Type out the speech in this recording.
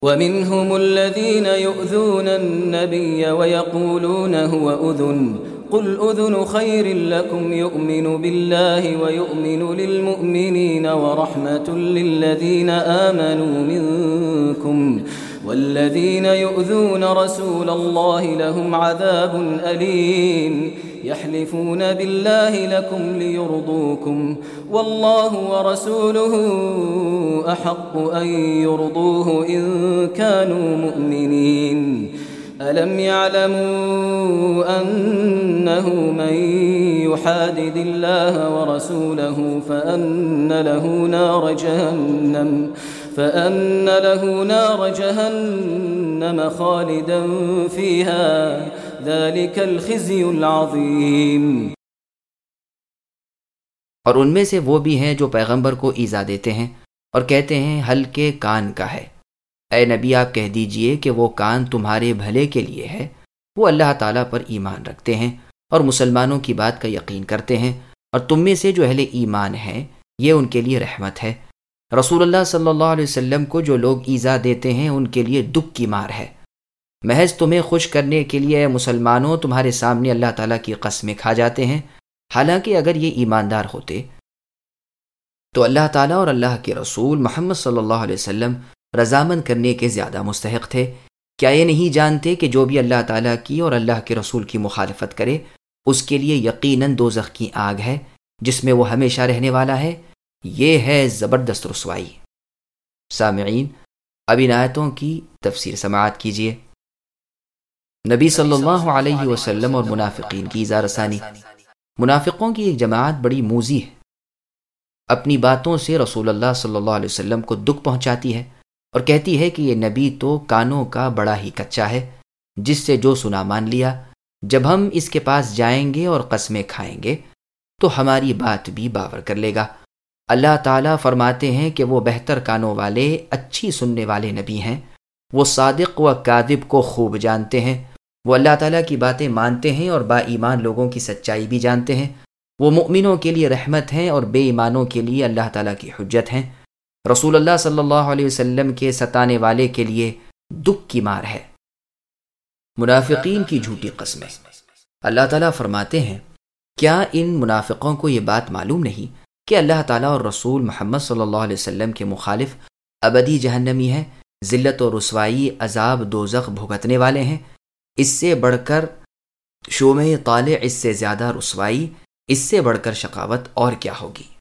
ومنهم الذين يؤذون النبي ويقولون هو أذن قل أذن خير لكم يؤمن بالله ويؤمن للمؤمنين ورحمة للذين آمنوا منكم والذين يؤذون رسول الله لهم عذاب أليم يحلفون بالله لكم ليرضوكم والله ورسوله أحق أن يرضوه إن كانوا مؤمنين ألم يعلموا أنه من يحادد الله ورسوله فأن له نار جهنم خالدا فيها ذلك الخزي العظيم۔ اور ان میں سے وہ بھی ہیں جو پیغمبر کو ایذا دیتے ہیں اور کہتے ہیں ہلکے کان کا ہے۔ اے نبی آپ کہہ دیجئے کہ وہ کان تمہارے بھلے کے لیے ہے۔ وہ اللہ تعالیٰ پر ایمان رکھتے ہیں اور مسلمانوں کی بات کا یقین کرتے ہیں، اور تم میں سے جو اہل ایمان ہیں یہ ان کے لیے رحمت ہے۔ رسول اللہ صلی اللہ علیہ وسلم کو جو لوگ ایذا دیتے ہیں ان کے لیے دکھ کی مار ہے۔ محض تمہیں خوش کرنے کے لیے اے مسلمانوں تمہارے سامنے اللہ تعالیٰ کی قسمیں کھا جاتے ہیں، حالانکہ اگر یہ ایماندار ہوتے تو اللہ تعالیٰ اور اللہ کے رسول محمد صلی اللہ علیہ وسلم رضامند کرنے کے زیادہ مستحق تھے۔ کیا یہ نہیں جانتے کہ جو بھی اللہ تعالیٰ کی اور اللہ کے رسول کی مخالفت کرے اس کے لیے یقیناً دوزخ کی آگ ہے جس میں وہ ہمیشہ رہنے والا ہے؟ یہ ہے زبردست رسوائی۔ سامعین، اب ان آیتوں کی تفسیر سماعت کیجیے۔ نبی صلی اللہ علیہ وسلم اور منافقین کی ایذا رسانی۔ منافقوں کی ایک جماعت بڑی موذی ہے، اپنی باتوں سے رسول اللہ صلی اللہ علیہ وسلم کو دکھ پہنچاتی ہے اور کہتی ہے کہ یہ نبی تو کانوں کا بڑا ہی کچا ہے، جس سے جو سنا مان لیا۔ جب ہم اس کے پاس جائیں گے اور قسمیں کھائیں گے تو ہماری بات بھی باور کر لے گا۔ اللہ تعالیٰ فرماتے ہیں کہ وہ بہتر کانوں والے، اچھی سننے والے نبی ہیں۔ وہ صادق و کاذب کو خوب جانتے ہیں۔ وہ اللہ تعالیٰ کی باتیں مانتے ہیں اور با ایمان لوگوں کی سچائی بھی جانتے ہیں۔ وہ مؤمنوں کے لیے رحمت ہیں اور بے ایمانوں کے لیے اللہ تعالیٰ کی حجت ہیں۔ رسول اللہ صلی اللہ علیہ وسلم کے ستانے والے کے لیے دکھ کی مار ہے۔ منافقین کی جھوٹی قسمیں۔ اللہ تعالیٰ فرماتے ہیں کیا ان منافقوں کو یہ بات معلوم نہیں کہ اللہ تعالیٰ اور رسول محمد صلی اللہ علیہ وسلم کے مخالف ابدی جہنمی ہیں، ذلت و رسوائی، عذاب دوزخ بھگتنے والے ہیں۔ اس سے بڑھ کر شومِ طالع، اس سے زیادہ رسوائی، اس سے بڑھ کر شقاوت اور کیا ہوگی؟